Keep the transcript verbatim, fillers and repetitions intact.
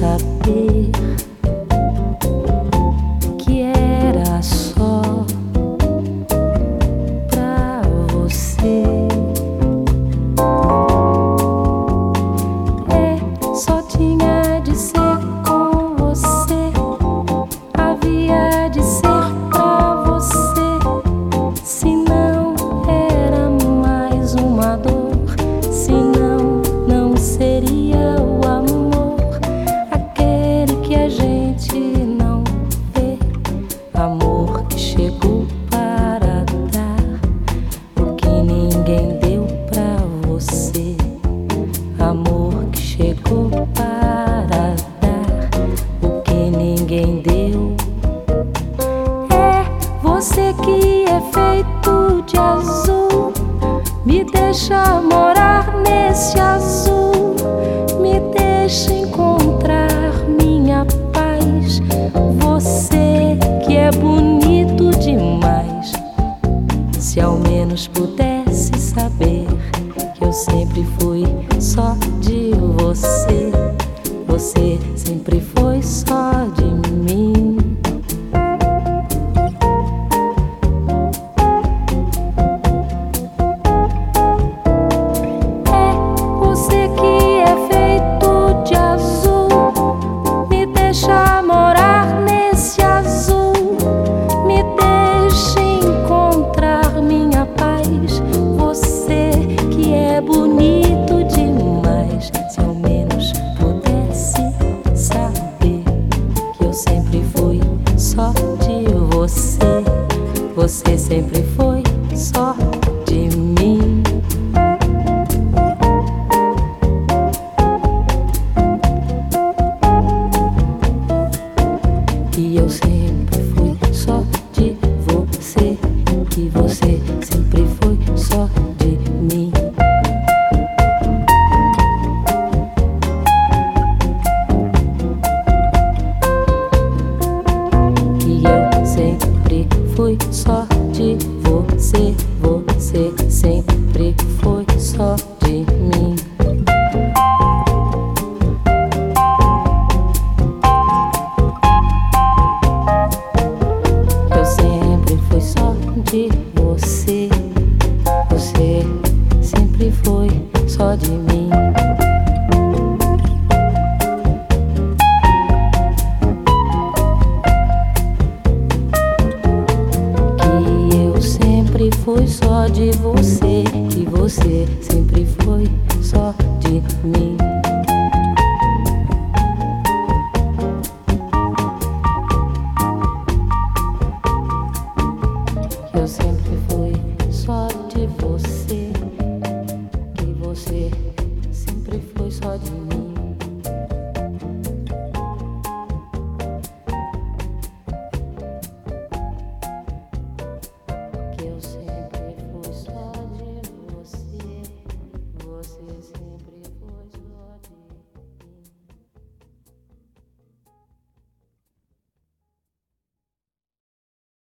saber que era só pra você. É, só tinha de ser com você, havia de ser pra você, senão era mais uma dor, senão não seria o amor, aquele que a gente não vê, amor que chegou para dar o que ninguém deu pra você, amor que chegou para dar o que ninguém deu. É você que é feito de azul, me deixa morar nesse azul, me deixa encontrar minha paz. Você que é bonito demais, se ao menos pudesse saber que eu sempre fui só de você, você sempre foi só de mim. É você que é feito de azul, me deixa morar nesse azul, me deixa encontrar minha paz. Você que é bonito demais, se ao menos pudesse saber que eu sempre fui só de você, você sempre foi só de mim. E eu sempre fui só de você, e você sempre foi só de mim. E eu sempre fui só de você, você sempre foi só de mim. Eu sempre fui só de você, você sempre foi só de mim. Que eu sempre fui só de você, e você sempre foi só de mim.